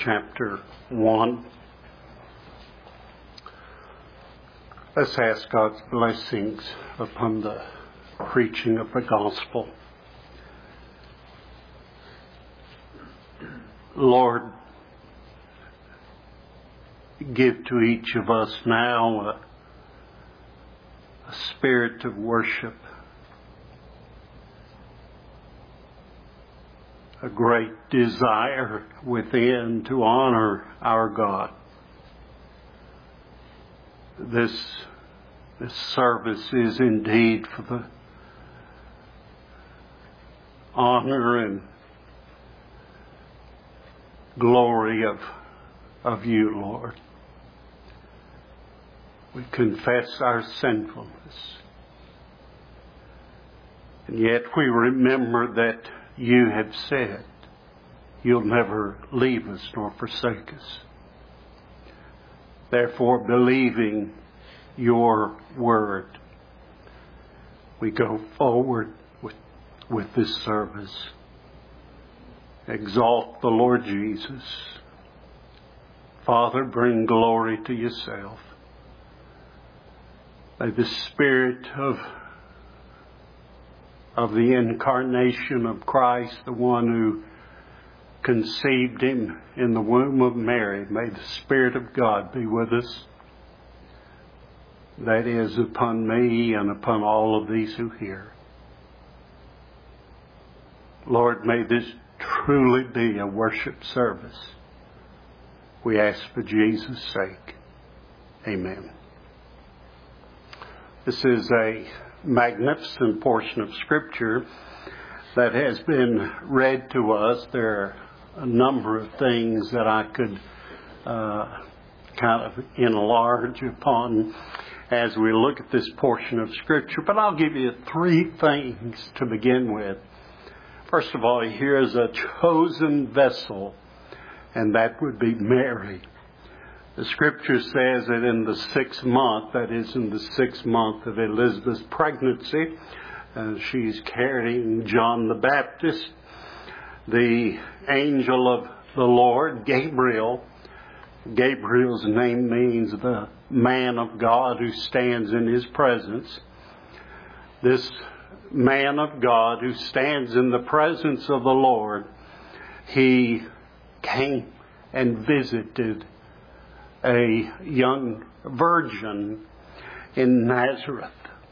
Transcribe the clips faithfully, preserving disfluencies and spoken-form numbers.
chapter one. Let's ask God's blessings upon the preaching of the gospel. Lord, give to each of us now a, a spirit of worship, a great desire within to honor our God. This, this service is indeed for the honor and glory of, of you, Lord. We confess our sinfulness. And yet we remember that you have said you'll never leave us nor forsake us. Therefore, believing your word, we go forward with, with this service. Exalt the Lord Jesus. Father, bring glory to yourself. May the Spirit of, of the incarnation of Christ, the one who conceived him in the womb of Mary, may the Spirit of God be with us. That is, upon me and upon all of these who hear. Lord, may this truly be a worship service. We ask for Jesus' sake. Amen. This is a magnificent portion of Scripture that has been read to us. There are a number of things that I could uh, kind of enlarge upon as we look at this portion of Scripture, but I'll give you three things to begin with. First of all, here is a chosen vessel, and that would be Mary. The Scripture says that in the sixth month, that is in the sixth month of Elizabeth's pregnancy, uh, she's carrying John the Baptist. The angel of the Lord, Gabriel, Gabriel's name means the man of God who stands in his presence. This man of God who stands in the presence of the Lord, he came and visited a young virgin in Nazareth.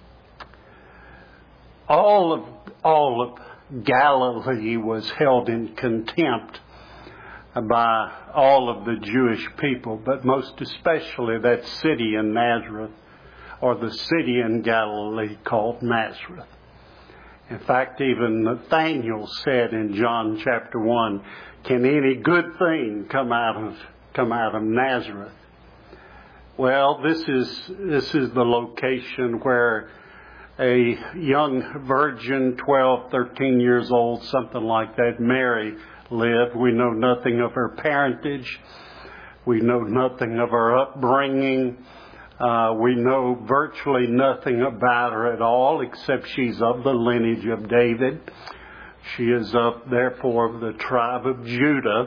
All of, all of Galilee was held in contempt by all of the Jewish people, but most especially that city in Nazareth, or the city in Galilee called Nazareth. In fact, even Nathanael said in John chapter one, "Can any good thing come out of come out of Nazareth?" Well, this is this is the location where a young virgin, twelve, thirteen years old, something like that, Mary, lived. We know nothing of her parentage. We know nothing of her upbringing. Uh, we know virtually nothing about her at all, except she's of the lineage of David. She is of, therefore, of the tribe of Judah.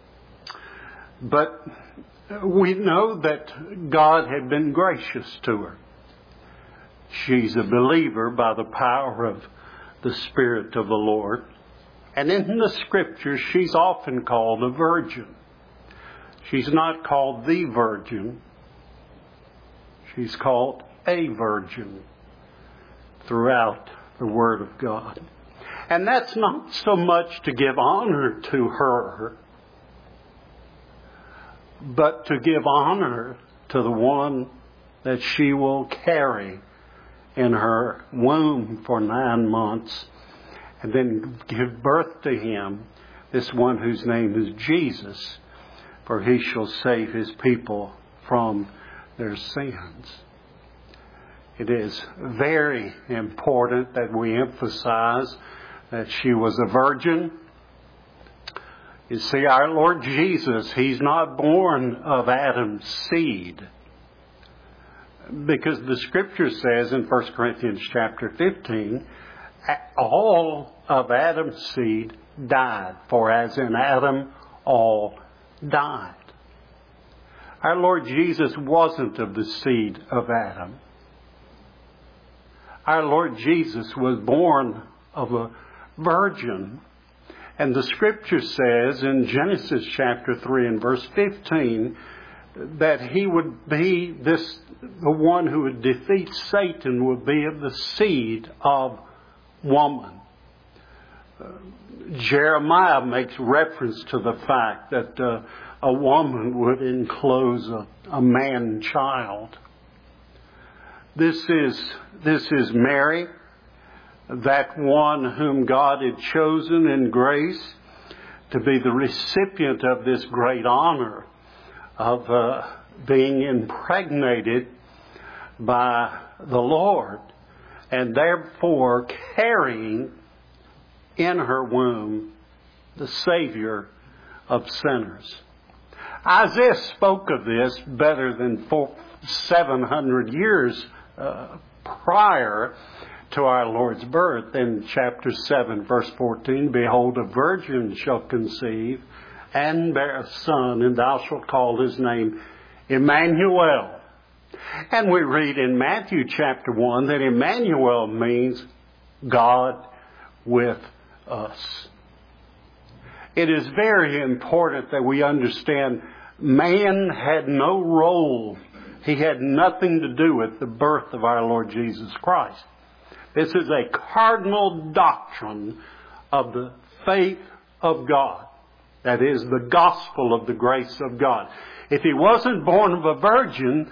But we know that God had been gracious to her. She's a believer by the power of the Spirit of the Lord. And in the Scripture, she's often called a virgin. She's not called the virgin. She's called a virgin throughout the Word of God. And that's not so much to give honor to her, but to give honor to the one that she will carry in her womb for nine months and then give birth to him, this one whose name is Jesus, for he shall save his people from their sins. It is very important that we emphasize that she was a virgin. You see, our Lord Jesus, he's not born of Adam's seed, because the Scripture says in First Corinthians chapter fifteen, all of Adam's seed died, for as in Adam all died. Our Lord Jesus wasn't of the seed of Adam. Our Lord Jesus was born of a virgin. And the Scripture says in Genesis chapter three and verse fifteen that he would be this, the one who would defeat Satan would be of the seed of woman. Uh, Jeremiah makes reference to the fact that uh, a woman would enclose a, a man child. This is, this is Mary, that one whom God had chosen in grace to be the recipient of this great honor of uh, being impregnated by the Lord, and therefore carrying in her womb the Savior of sinners. Isaiah spoke of this better than four, seven hundred years uh, prior to our Lord's birth. In chapter seven, verse fourteen, behold, a virgin shall conceive and bear a son, and thou shalt call his name Emmanuel. And we read in Matthew chapter one that Emmanuel means God with us. It is very important that we understand man had no role. He had nothing to do with the birth of our Lord Jesus Christ. This is a cardinal doctrine of the faith of God. That is the gospel of the grace of God. If he wasn't born of a virgin,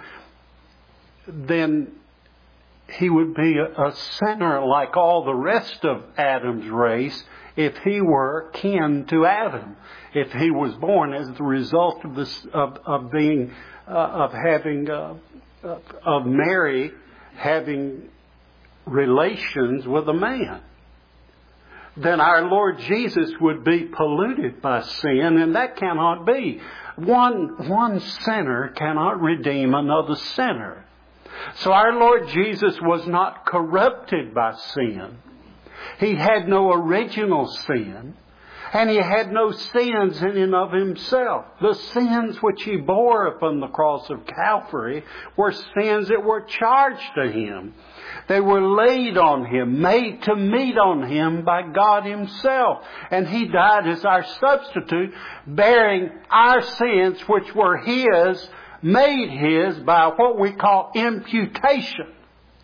then he would be a, a sinner like all the rest of Adam's race if he were kin to Adam. If he was born as the result of this, of, of being, uh, of having, uh, of Mary having relations with a man, then our Lord Jesus would be polluted by sin, and that cannot be. One, one sinner cannot redeem another sinner. So our Lord Jesus was not corrupted by sin. He had no original sin, and he had no sins in and of himself. The sins which he bore upon the cross of Calvary were sins that were charged to him. They were laid on him, made to meet on him by God himself. And he died as our substitute, bearing our sins which were his, made his by what we call imputation.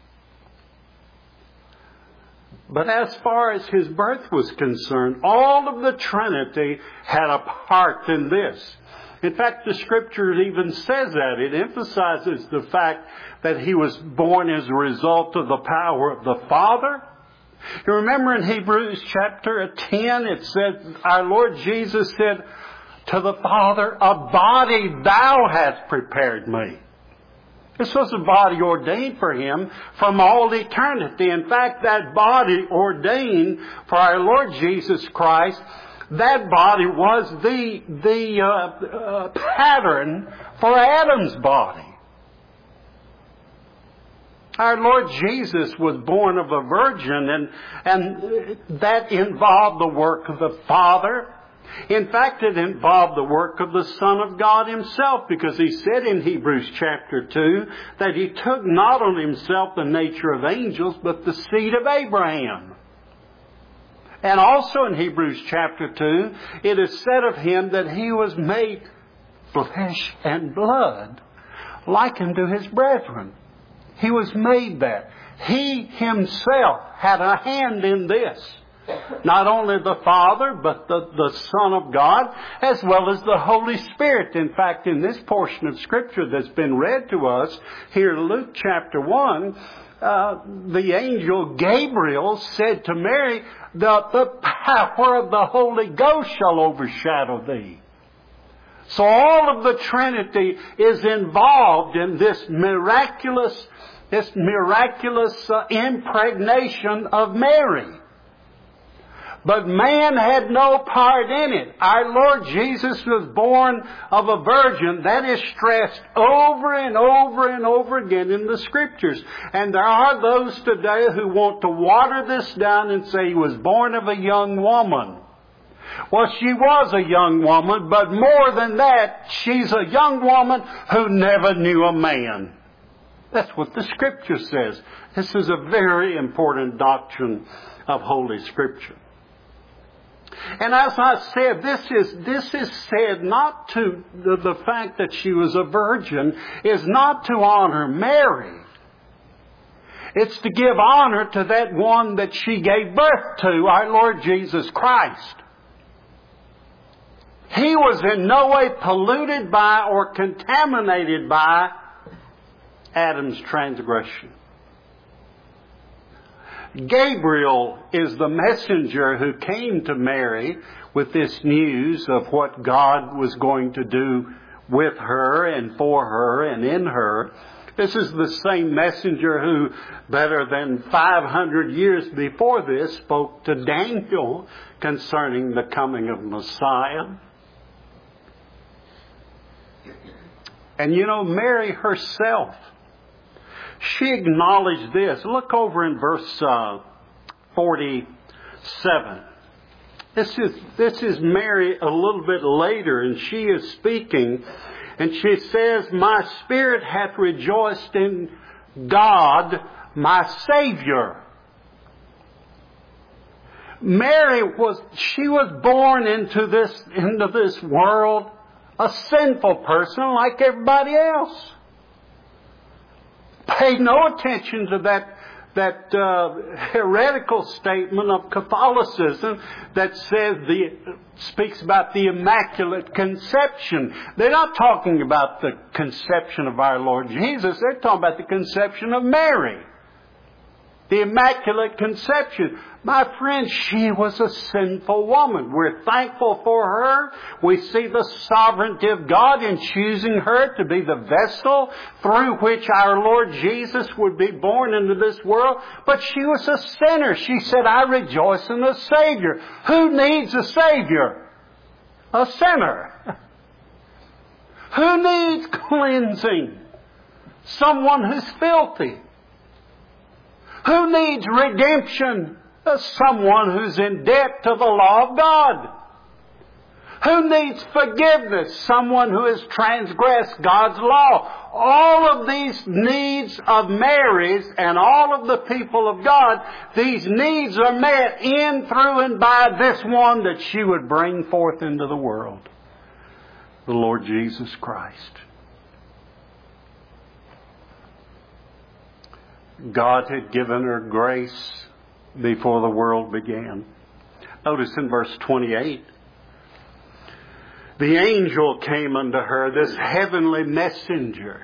But as far as his birth was concerned, all of the Trinity had a part in this. In fact, the Scripture even says that. It emphasizes the fact that he was born as a result of the power of the Father. You remember in Hebrews chapter ten, it said, our Lord Jesus said to the Father, a body thou hast prepared me. This was a body ordained for him from all eternity. In fact, that body ordained for our Lord Jesus Christ, that body was the, the uh, uh, pattern for Adam's body. Our Lord Jesus was born of a virgin, and, and that involved the work of the Father. In fact, it involved the work of the Son of God himself, because he said in Hebrews chapter two that he took not on himself the nature of angels, but the seed of Abraham. And also in Hebrews chapter two, it is said of him that he was made flesh and blood, like unto his brethren. He was made that. He himself had a hand in this. Not only the Father, but the, the Son of God, as well as the Holy Spirit. In fact, in this portion of Scripture that's been read to us, here in Luke chapter one, uh, the angel Gabriel said to Mary, the, the power of the Holy Ghost shall overshadow thee. So all of the Trinity is involved in this miraculous, this miraculous uh, impregnation of Mary. But man had no part in it. Our Lord Jesus was born of a virgin. That is stressed over and over and over again in the Scriptures. And there are those today who want to water this down and say he was born of a young woman. Well, she was a young woman, but more than that, she's a young woman who never knew a man. That's what the Scripture says. This is a very important doctrine of Holy Scripture. And as I said, this is this is said not to, the, the fact that she was a virgin is not to honor Mary. It's to give honor to that one that she gave birth to, our Lord Jesus Christ. He was in no way polluted by or contaminated by Adam's transgression. Gabriel is the messenger who came to Mary with this news of what God was going to do with her and for her and in her. This is the same messenger who, better than five hundred years before this, spoke to Daniel concerning the coming of Messiah. And you know, Mary herself, she acknowledged this. Look over in verse uh, forty-seven. This is, this is Mary a little bit later, and she is speaking, and she says, "My spirit hath rejoiced in God, my Savior." Mary was, she was born into this, into this world a sinful person like everybody else. Pay no attention to that that uh, heretical statement of Catholicism that says the speaks about the Immaculate Conception. They're not talking about the conception of our Lord Jesus. They're talking about the conception of Mary. The Immaculate Conception. My friend, she was a sinful woman. We're thankful for her. We see the sovereignty of God in choosing her to be the vessel through which our Lord Jesus would be born into this world. But she was a sinner. She said, "I rejoice in the Savior." Who needs a Savior? A sinner. Who needs cleansing? Someone who's filthy. Who needs redemption? Someone who's in debt to the law of God. Who needs forgiveness? Someone who has transgressed God's law. All of these needs of Mary's and all of the people of God, these needs are met in, through, and by this one that she would bring forth into the world. The Lord Jesus Christ. God had given her grace before the world began. Notice in verse twenty-eight, the angel came unto her, this heavenly messenger,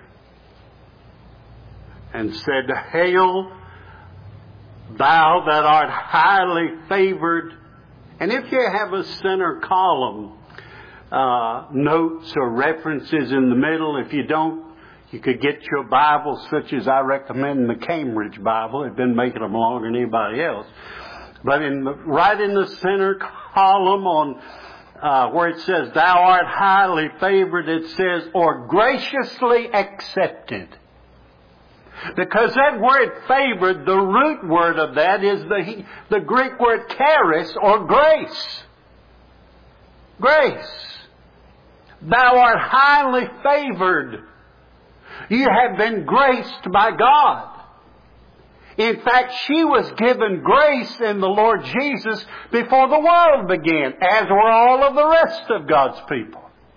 and said, "Hail, thou that art highly favored." And if you have a center column, uh, notes or references in the middle, if you don't, you could get your Bible, such as I recommend the Cambridge Bible. They've been making them longer than anybody else. But in the, right in the center column on uh, where it says, "Thou art highly favored," it says, "or graciously accepted." Because that word favored, the root word of that is the, the Greek word charis, or grace. Grace. Thou art highly favored. You have been graced by God. In fact, she was given grace in the Lord Jesus before the world began, as were all of the rest of God's people.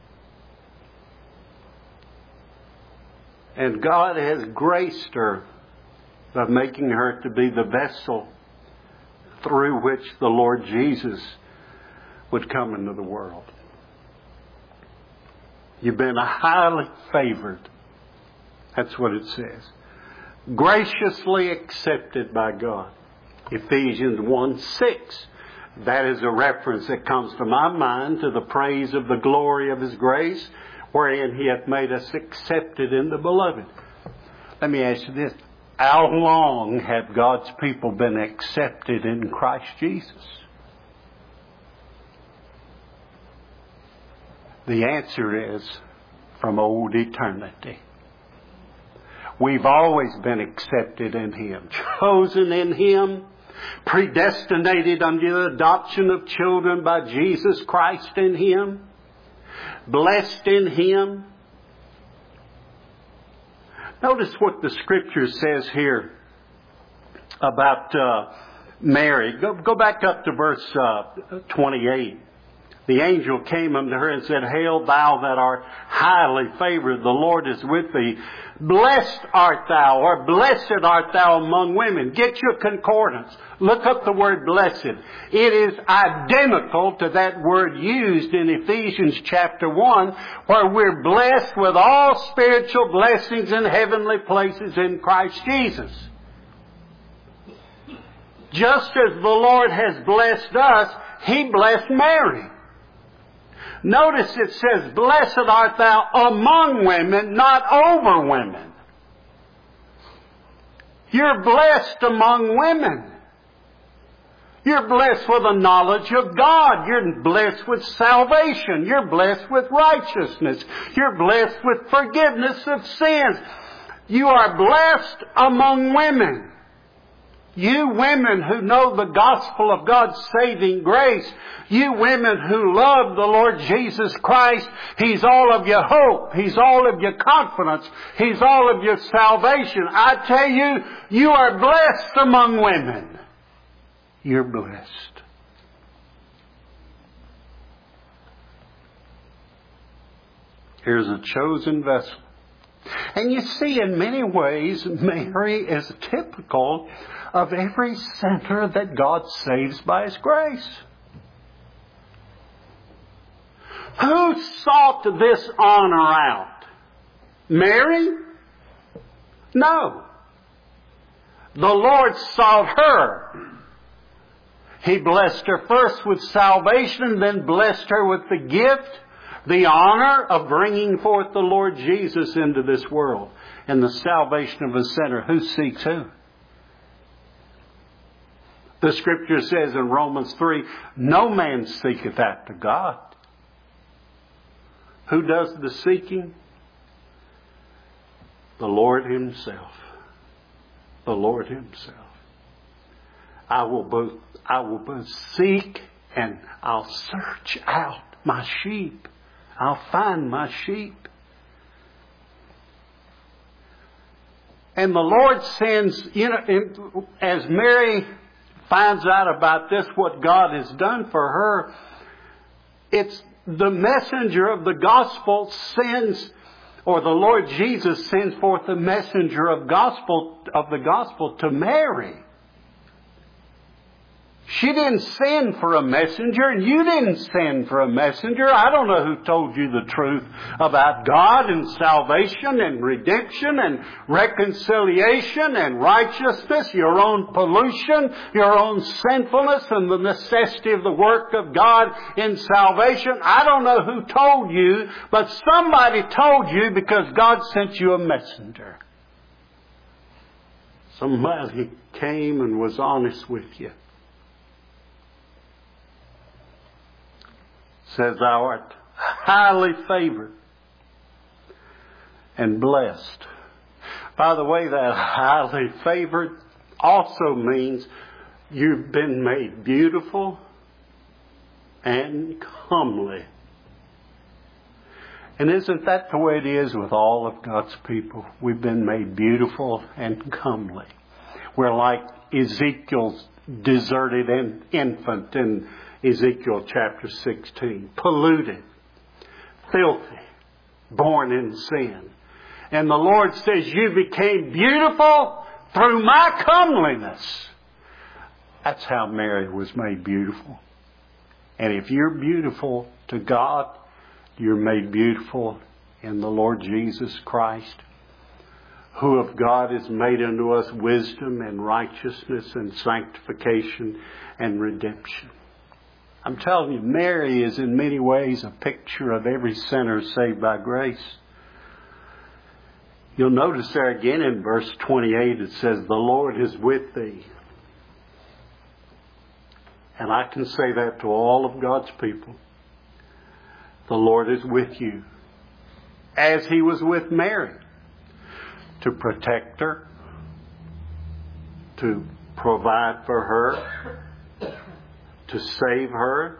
And God has graced her by making her to be the vessel through which the Lord Jesus would come into the world. You've been highly favored. That's what it says. Graciously accepted by God. Ephesians one six. That is a reference that comes to my mind to the praise of the glory of His grace, wherein He hath made us accepted in the Beloved. Let me ask you this. How long have God's people been accepted in Christ Jesus? The answer is from old eternity. We've always been accepted in Him, chosen in Him, predestinated unto the adoption of children by Jesus Christ in Him, blessed in Him. Notice what the Scripture says here about uh, Mary. Go, go back up to verse uh, twenty-eight. The angel came unto her and said, Hail, thou that art highly favored, the Lord is with thee. Blessed art thou, or blessed art thou among women. Get your concordance. Look up the word blessed. It is identical to that word used in Ephesians chapter one, where we're blessed with all spiritual blessings in heavenly places in Christ Jesus. Just as the Lord has blessed us, He blessed Mary. Notice it says, Blessed art thou among women, not over women. You're blessed among women. You're blessed with the knowledge of God. You're blessed with salvation. You're blessed with righteousness. You're blessed with forgiveness of sins. You are blessed among women. You women who know the gospel of God's saving grace, you women who love the Lord Jesus Christ, He's all of your hope. He's all of your confidence. He's all of your salvation. I tell you, you are blessed among women. You're blessed. Here's a chosen vessel. And you see, in many ways, Mary is typical of every sinner that God saves by His grace. Who sought this honor out? Mary? No. The Lord sought her. He blessed her first with salvation, then blessed her with the gift, the honor of bringing forth the Lord Jesus into this world and the salvation of a sinner. Who seeks who? The Scripture says in Romans three, no man seeketh after God. Who does the seeking? The Lord Himself. The Lord Himself. I will both, I will both seek and I'll search out my sheep. I'll find my sheep. And the Lord sends, you know, as Mary finds out about this, what God has done for her, it's the messenger of the gospel sends, or the Lord Jesus sends forth the messenger of gospel of the gospel to Mary. She didn't send for a messenger, and you didn't send for a messenger. I don't know who told you the truth about God and salvation and redemption and reconciliation and righteousness, your own pollution, your own sinfulness, and the necessity of the work of God in salvation. I don't know who told you, but somebody told you because God sent you a messenger. Somebody came and was honest with you. Says thou art highly favored and blessed. By the way, that highly favored also means you've been made beautiful and comely. And isn't that the way it is with all of God's people? We've been made beautiful and comely. We're like Ezekiel's deserted infant in Ezekiel chapter sixteen. Polluted, filthy, born in sin. And the Lord says, you became beautiful through my comeliness. That's how Mary was made beautiful. And if you're beautiful to God, you're made beautiful in the Lord Jesus Christ, who of God is made unto us wisdom and righteousness and sanctification and redemption. I'm telling you, Mary is in many ways a picture of every sinner saved by grace. You'll notice there again in verse twenty-eight, it says, the Lord is with thee. And I can say that to all of God's people. The Lord is with you. As He was with Mary. To protect her. To provide for her, to save her,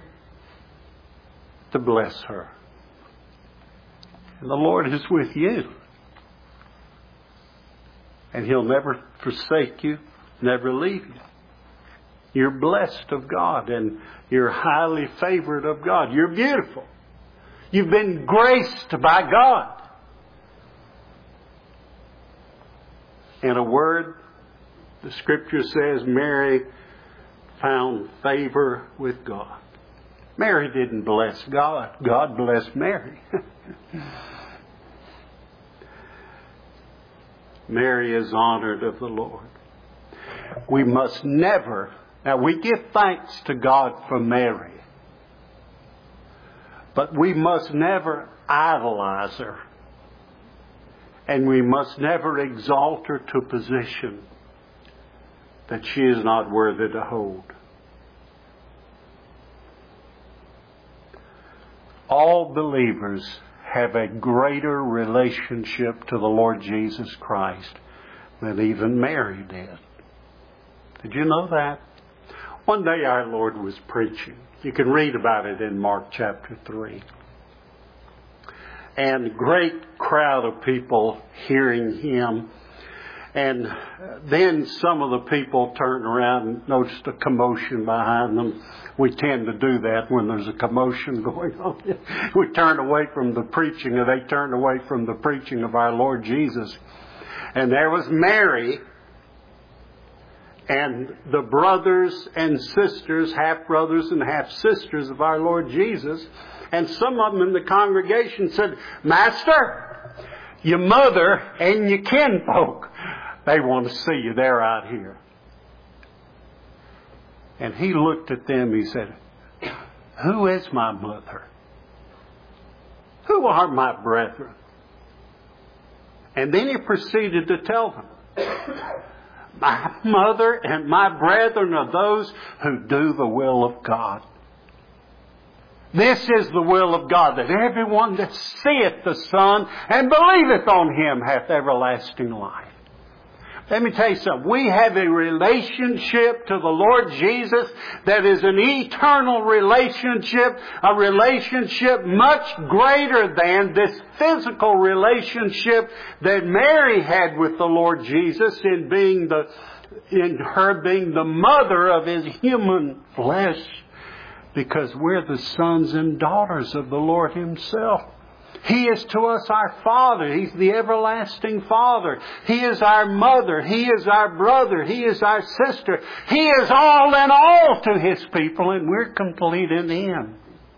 to bless her. And the Lord is with you. And He'll never forsake you, never leave you. You're blessed of God and you're highly favored of God. You're beautiful. You've been graced by God. In a word, the Scripture says Mary found favor with God. Mary didn't bless God. God blessed Mary. Mary is honored of the Lord. We must never, now we give thanks to God for Mary, but we must never idolize her. And we must never exalt her to a position that she is not worthy to hold. All believers have a greater relationship to the Lord Jesus Christ than even Mary did. Did you know that? One day our Lord was preaching. You can read about it in Mark chapter three. And a great crowd of people hearing Him. And then some of the people turned around and noticed a commotion behind them. We tend to do that when there's a commotion going on. We turn away from the preaching, and they turned away from the preaching of our Lord Jesus. And there was Mary and the brothers and sisters, half-brothers and half-sisters of our Lord Jesus. And some of them in the congregation said, Master, your mother and your kinfolk, they want to see you. They're out here. And He looked at them. He said, who is my mother? Who are my brethren? And then He proceeded to tell them, my mother and my brethren are those who do the will of God. This is the will of God, that everyone that seeth the Son and believeth on Him hath everlasting life. Let me tell you something. We have a relationship to the Lord Jesus that is an eternal relationship, a relationship much greater than this physical relationship that Mary had with the Lord Jesus in being the, in her being the mother of His human flesh, because we're the sons and daughters of the Lord Himself. He is to us our Father. He's the everlasting Father. He is our mother. He is our brother. He is our sister. He is all in all to His people, and we're complete in Him.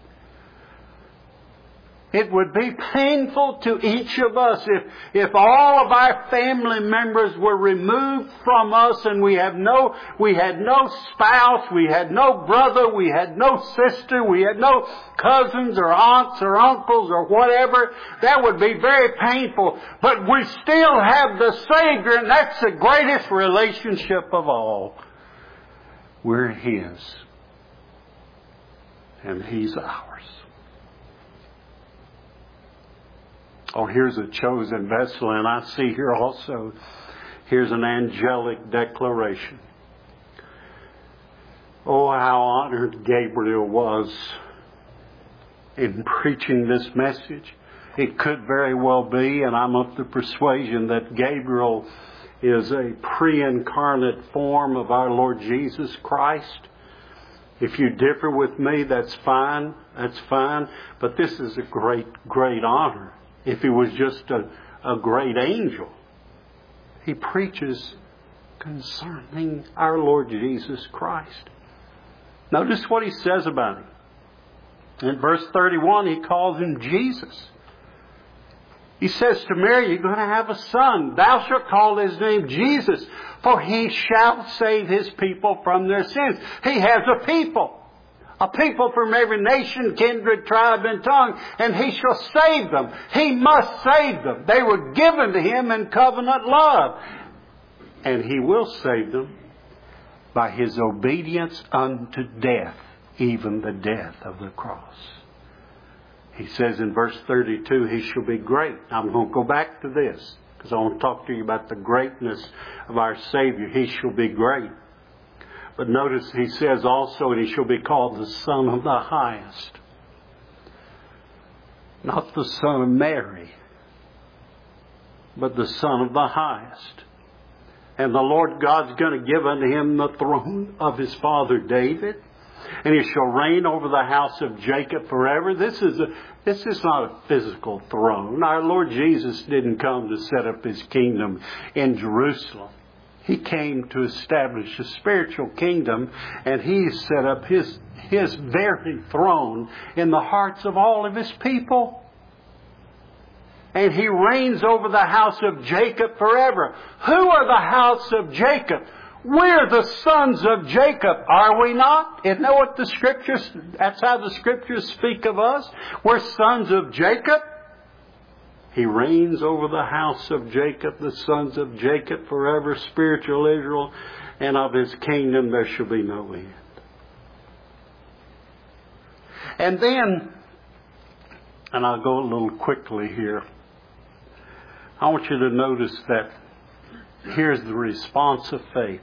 It would be painful to each of us if, if all of our family members were removed from us and we have no, we had no spouse, we had no brother, we had no sister, we had no cousins or aunts or uncles or whatever. That would be very painful. But we still have the Savior, and that's the greatest relationship of all. We're His. And He's ours. Oh, here's a chosen vessel, and I see here also, here's an angelic declaration. Oh, how honored Gabriel was in preaching this message. It could very well be, and I'm of the persuasion that Gabriel is a pre-incarnate form of our Lord Jesus Christ. If you differ with me, that's fine. That's fine. But this is a great, great honor. If He was just a, a great angel, He preaches concerning our Lord Jesus Christ. Notice what He says about Him. In verse thirty-one, He calls Him Jesus. He says to Mary, you're going to have a son. Thou shalt call His name Jesus, for He shall save His people from their sins. He has a people. A people from every nation, kindred, tribe, and tongue, and He shall save them. He must save them. They were given to Him in covenant love. And He will save them by His obedience unto death, even the death of the cross. He says in verse thirty-two, He shall be great. I'm going to go back to this. Because I want to talk to you about the greatness of our Savior. He shall be great. But notice he says also, and he shall be called the Son of the Highest. Not the Son of Mary, but the Son of the Highest. And the Lord God's going to give unto him the throne of his father David. And he shall reign over the house of Jacob forever. This is a, this is not a physical throne. Our Lord Jesus didn't come to set up his kingdom in Jerusalem. He came to establish a spiritual kingdom, and he set up his, his very throne in the hearts of all of his people. And he reigns over the house of Jacob forever. Who are the house of Jacob? We're the sons of Jacob, are we not? Isn't that what the Scriptures, that's how the Scriptures speak of us? We're sons of Jacob. He reigns over the house of Jacob, the sons of Jacob forever, spiritual Israel, and of his kingdom there shall be no end. And then, and I'll go a little quickly here, I want you to notice that here's the response of faith.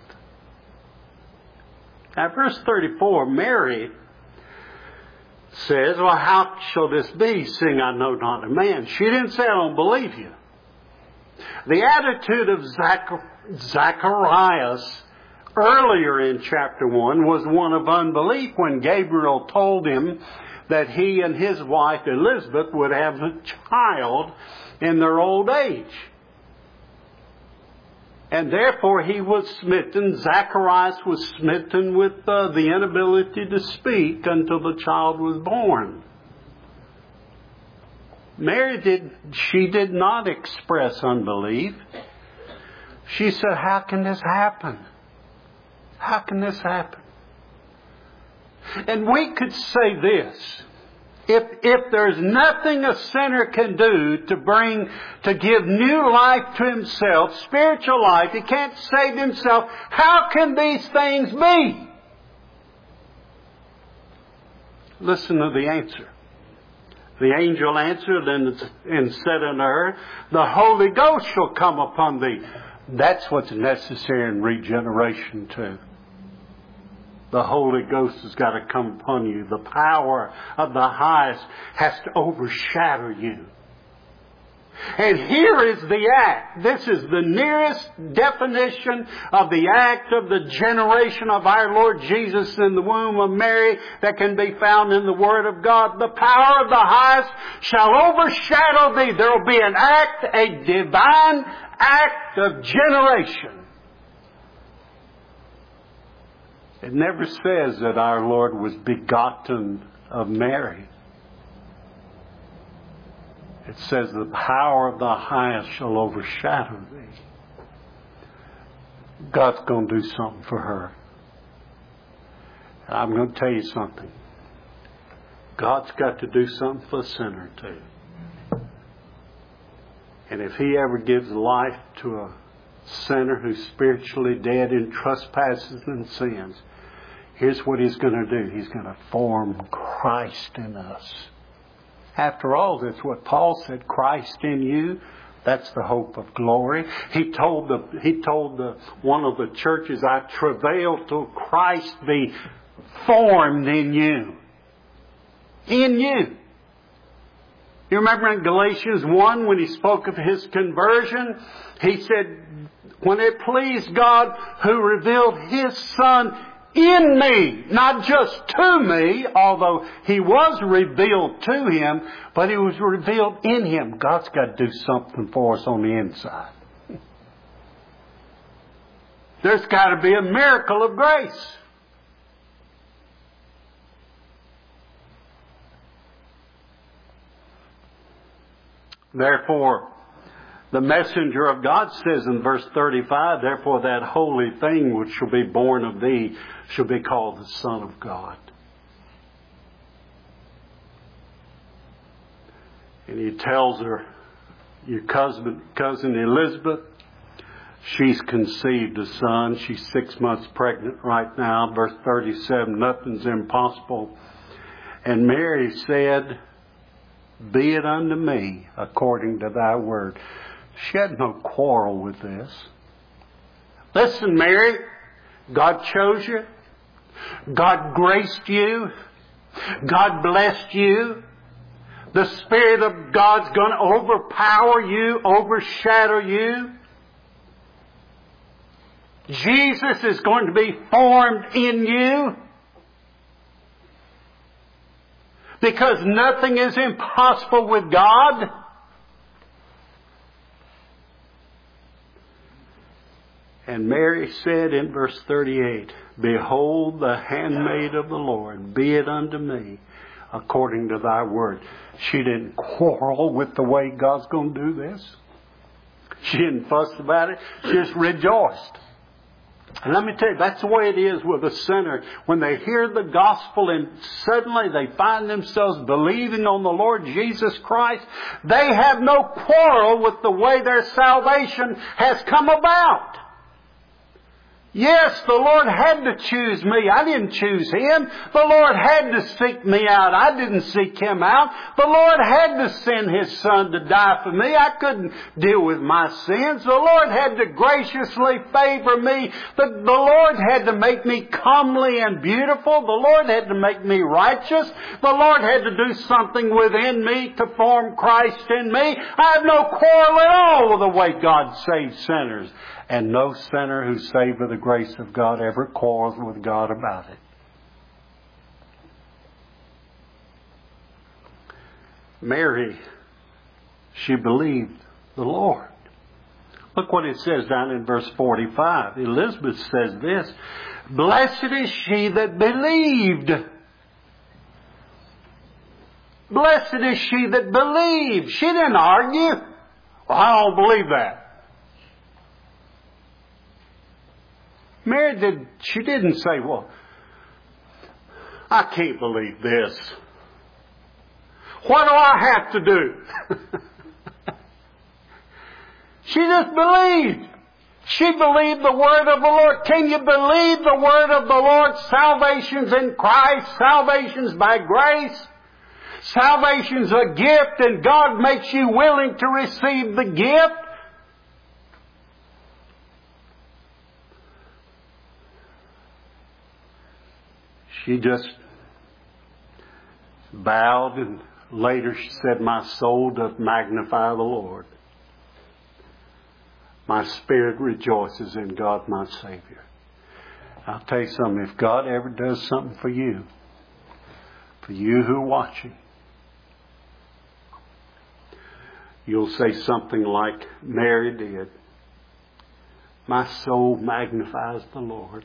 Now, verse thirty-four, Mary says, well, how shall this be, seeing I know not a man? She didn't say, I don't believe you. The attitude of Zach- Zacharias earlier in chapter one was one of unbelief when Gabriel told him that he and his wife Elizabeth would have a child in their old age. And therefore he was smitten, Zacharias was smitten with uh, the inability to speak until the child was born. Mary did, she did not express unbelief. She said, how can this happen? How can this happen? And we could say this. If, if there's nothing a sinner can do to bring, to give new life to himself, spiritual life, he can't save himself, how can these things be? Listen to the answer. The angel answered and, and said unto her, the Holy Ghost shall come upon thee. That's what's necessary in regeneration too. The Holy Ghost has got to come upon you. The power of the highest has to overshadow you. And here is the act. This is the nearest definition of the act of the generation of our Lord Jesus in the womb of Mary that can be found in the Word of God. The power of the highest shall overshadow thee. There will be an act, a divine act of generation. It never says that our Lord was begotten of Mary. It says the power of the highest shall overshadow thee. God's going to do something for her. I'm going to tell you something. God's got to do something for a sinner too. And if He ever gives life to a sinner who's spiritually dead in trespasses and sins, here's what He's going to do. He's going to form Christ in us. After all, that's what Paul said, Christ in you. That's the hope of glory. He told the he told the one of the churches, I travail till Christ be formed in you. In you. You remember in Galatians one when he spoke of his conversion? He said, when it pleased God who revealed His Son in me, not just to me, although He was revealed to Him, but He was revealed in Him. God's got to do something for us on the inside. There's got to be a miracle of grace. Therefore, the messenger of God says in verse thirty-five, therefore that holy thing which shall be born of thee shall be called the Son of God. And he tells her, your cousin, cousin Elizabeth, she's conceived a son. She's six months pregnant right now. Verse thirty-seven, nothing's impossible. And Mary said, be it unto me according to thy word. She had no quarrel with this. Listen, Mary, God chose you. God graced you. God blessed you. The Spirit of God's going to overpower you, overshadow you. Jesus is going to be formed in you. Because nothing is impossible with God. And Mary said in verse thirty-eight, Behold the handmaid of the Lord, be it unto me according to thy word. She didn't quarrel with the way God's going to do this. She didn't fuss about it. She just rejoiced. And let me tell you, that's the way it is with a sinner. When they hear the gospel and suddenly they find themselves believing on the Lord Jesus Christ, they have no quarrel with the way their salvation has come about. Yes, the Lord had to choose me. I didn't choose Him. The Lord had to seek me out. I didn't seek Him out. The Lord had to send His Son to die for me. I couldn't deal with my sins. The Lord had to graciously favor me. The, the Lord had to make me comely and beautiful. The Lord had to make me righteous. The Lord had to do something within me to form Christ in me. I have no quarrel at all with the way God saves sinners. And no sinner who's saved by the grace of God ever quarrels with God about it. Mary, she believed the Lord. Look what it says down in verse forty-five. Elizabeth says this, Blessed is she that believed. Blessed is she that believed. She didn't argue. Well, I don't believe that. Mary did, she didn't say, well, I can't believe this. What do I have to do? She just believed. She believed the word of the Lord. Can you believe the word of the Lord? Salvation's in Christ. Salvation's by grace. Salvation's a gift, and God makes you willing to receive the gift. She just bowed, and later she said, My soul doth magnify the Lord. My spirit rejoices in God my Savior. I'll tell you something, if God ever does something for you, for you who are watching, you'll say something like Mary did. My soul magnifies the Lord.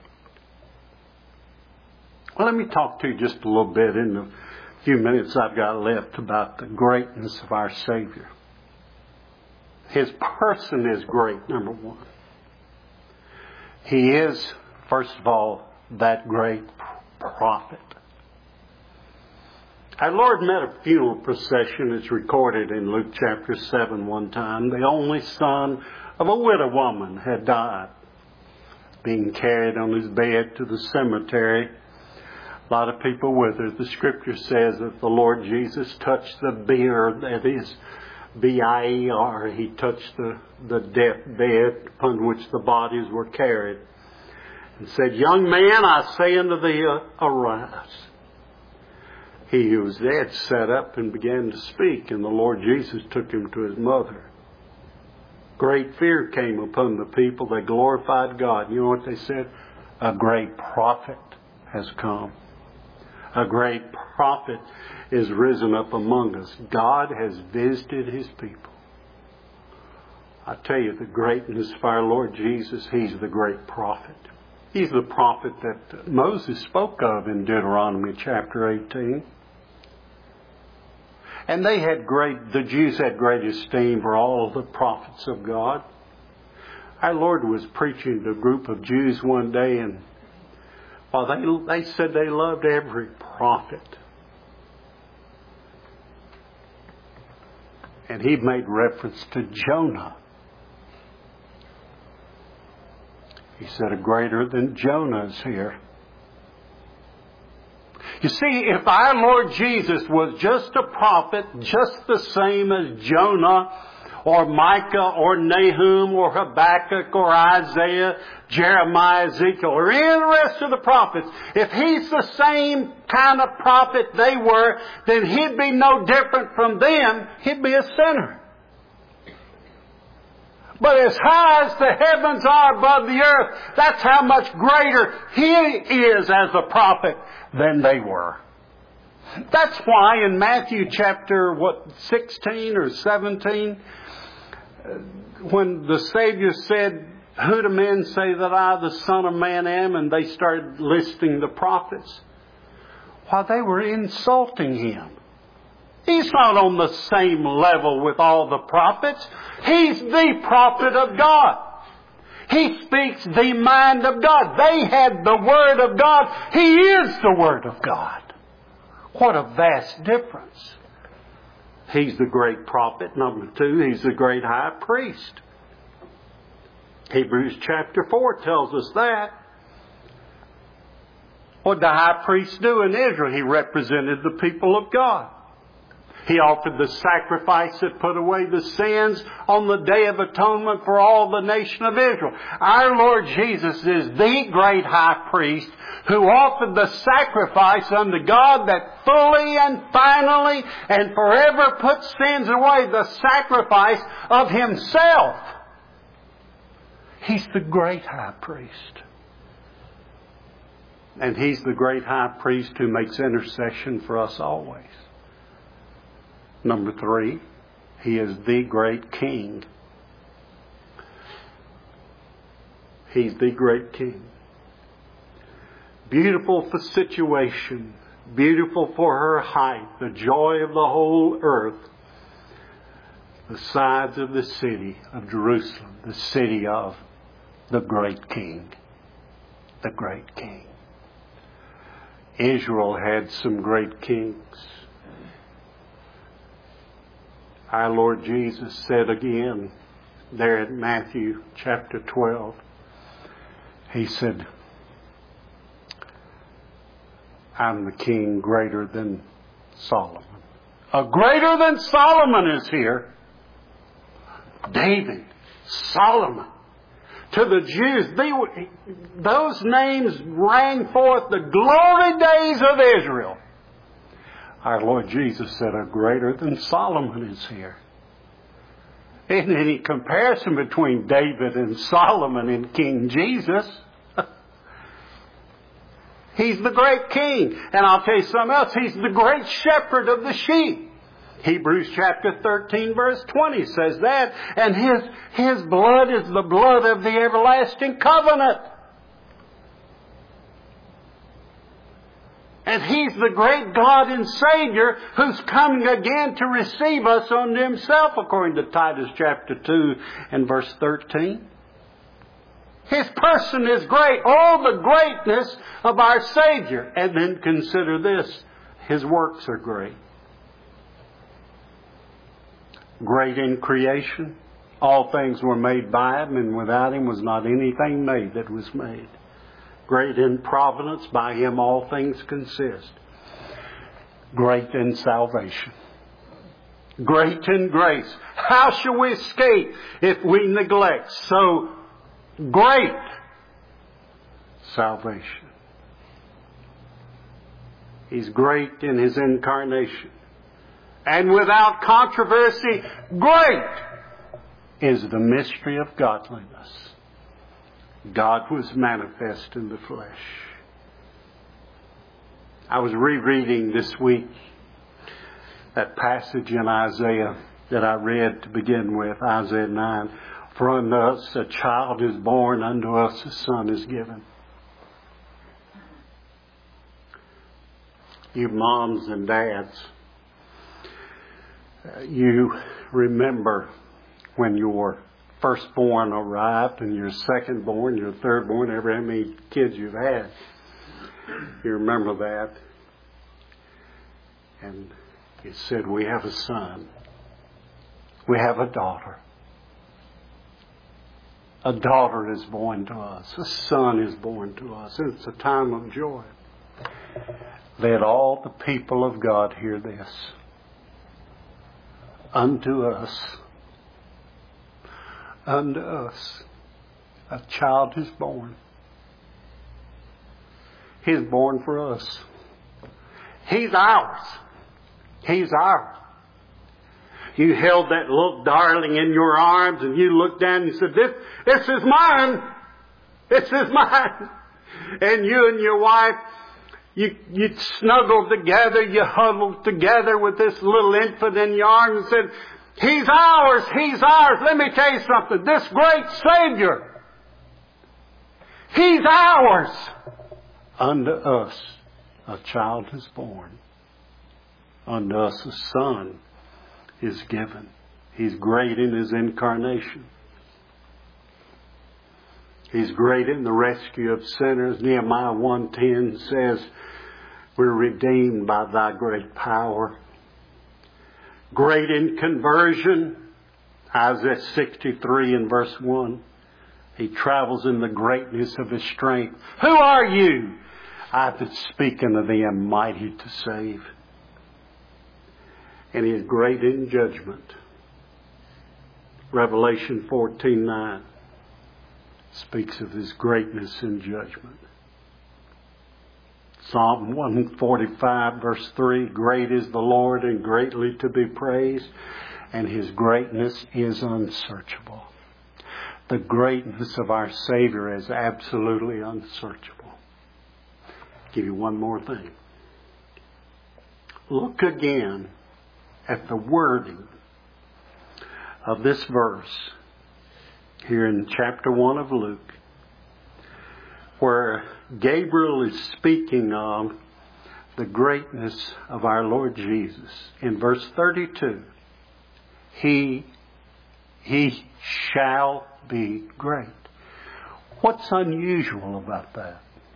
Well, let me talk to you just a little bit in the few minutes I've got left about the greatness of our Savior. His person is great, number one. He is, first of all, that great prophet. Our Lord met a funeral procession. It's recorded in Luke chapter seven one time. The only son of a widow woman had died, being carried on his bed to the cemetery. A lot of people with her. The scripture says that the Lord Jesus touched the bier, that is B I E R. He touched the, the deathbed upon which the bodies were carried. And said, Young man, I say unto thee, arise. He who was dead sat up and began to speak, and the Lord Jesus took him to his mother. Great fear came upon the people. They glorified God. You know what they said? A great prophet has come. A great prophet is risen up among us. God has visited His people. I tell you, the greatness of our Lord Jesus, He's the great prophet. He's the prophet that Moses spoke of in Deuteronomy chapter eighteen. And they had great, the Jews had great esteem for all of the prophets of God. Our Lord was preaching to a group of Jews one day, and well, they, they said they loved every prophet. And he made reference to Jonah. He said, a greater than Jonah is here. You see, if our Lord Jesus was just a prophet, just the same as Jonah, or Micah or Nahum or Habakkuk or Isaiah, Jeremiah, Ezekiel, or any of the rest of the prophets, if he's the same kind of prophet they were, then he'd be no different from them. He'd be a sinner. But as high as the heavens are above the earth, that's how much greater he is as a prophet than they were. That's why in Matthew chapter, what, sixteen or seventeen, when the Savior said, "Who do men say that I, the Son of Man, am?" and they started listing the prophets, while they were insulting him. He's not on the same level with all the prophets. He's the prophet of God. He speaks the mind of God. They had the Word of God. He is the Word of God. What a vast difference. He's the great prophet. Number two, he's the great high priest. Hebrews chapter four tells us that. What did the high priest do in Israel? He represented the people of God. He offered the sacrifice that put away the sins on the Day of Atonement for all the nation of Israel. Our Lord Jesus is the great high priest who offered the sacrifice unto God that fully and finally and forever puts sins away, the sacrifice of Himself. He's the great high priest. And He's the great high priest who makes intercession for us always. Number three, He is the great King. He's the great King. Beautiful for situation, beautiful for her height, the joy of the whole earth, the sides of the city of Jerusalem, the city of the great King, the great King. Israel had some great kings. Our Lord Jesus said again there in Matthew chapter twelve, He said, "I'm the king greater than Solomon." A greater than Solomon is here. David, Solomon. To the Jews, they, those names rang forth the glory days of Israel. Our Lord Jesus said, a greater than Solomon is here. Isn't any comparison between David and Solomon and King Jesus? He's the great king. And I'll tell you something else. He's the great shepherd of the sheep. Hebrews chapter thirteen verse twenty says that. And His, His blood is the blood of the everlasting covenant. And He's the great God and Savior who's coming again to receive us unto Himself, according to Titus chapter two and verse thirteen. His person is great. Oh, the greatness of our Savior. And then consider this. His works are great. Great in creation. All things were made by Him, and without Him was not anything made that was made. Great in providence. By Him all things consist. Great in salvation. Great in grace. How shall we escape if we neglect so great salvation? He's great in His incarnation. And without controversy, great is the mystery of godliness. God was manifest in the flesh. I was rereading this week that passage in Isaiah that I read to begin with, Isaiah nine. For unto us a child is born, unto us a son is given. You moms and dads, you remember when your firstborn arrived and your secondborn, your thirdborn, ever how many kids you've had. You remember that. And it said, we have a son. We have a daughter. A daughter is born to us. A son is born to us. It's a time of joy. Let all the people of God hear this. Unto us unto us a child is born. He's born for us. He's ours. He's ours. You held that little darling in your arms and you looked down and you said, this, this is mine. This is mine. And you and your wife, you, you snuggled together, you huddled together with this little infant in your arms and said, He's ours. He's ours. Let me tell you something. This great Savior, He's ours. Unto us a child is born. Unto us a son is given. He's great in His incarnation. He's great in the rescue of sinners. Nehemiah one ten says, we're redeemed by Thy great power. Great in conversion. Isaiah sixty-three and verse one. He travels in the greatness of His strength. Who are you? I that speak unto thee am mighty to save. And He is great in judgment. Revelation fourteen nine speaks of His greatness in judgment. Psalm one forty-five verse three, great is the Lord and greatly to be praised, and His greatness is unsearchable. The greatness of our Savior is absolutely unsearchable. I'll give you one more thing. Look again at the wording of this verse here in chapter one of Luke, where Gabriel is speaking of the greatness of our Lord Jesus. In verse thirty-two, He, He shall be great. What's unusual about that?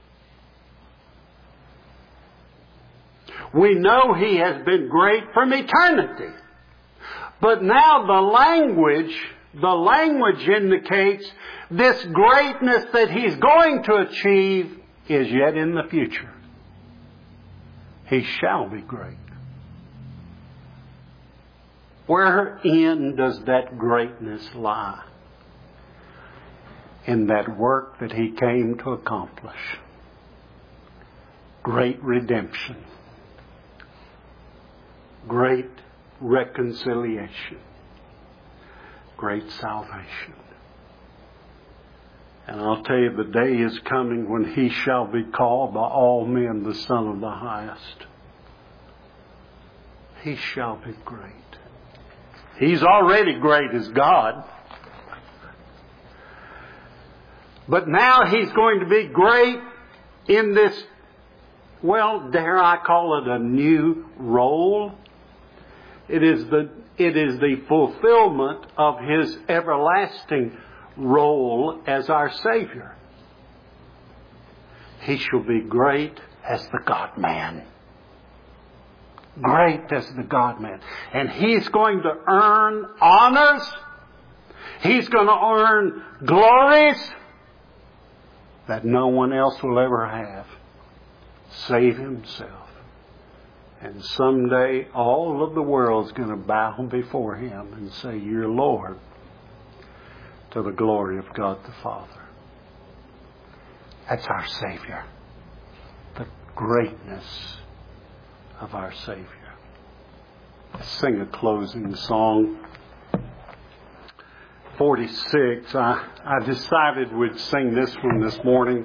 We know He has been great from eternity. But now the language, the language indicates this greatness that He's going to achieve is yet in the future. He shall be great. Wherein does that greatness lie? In that work that He came to accomplish. Great redemption. Great reconciliation. Great salvation. And I'll tell you, the day is coming when He shall be called by all men the Son of the Highest. He shall be great. He's already great as God. But now He's going to be great in this, well, dare I call it a new role? It is the, it is the fulfillment of His everlasting role as our Savior. He shall be great as the God-man. Great as the God-man. And He's going to earn honors. He's going to earn glories that no one else will ever have, save Himself. And someday all of the world's going to bow before Him and say, You're Lord, to the glory of God the Father. That's our Savior. The greatness of our Savior. Let's sing a closing song. forty-six. I, I decided we'd sing this one this morning.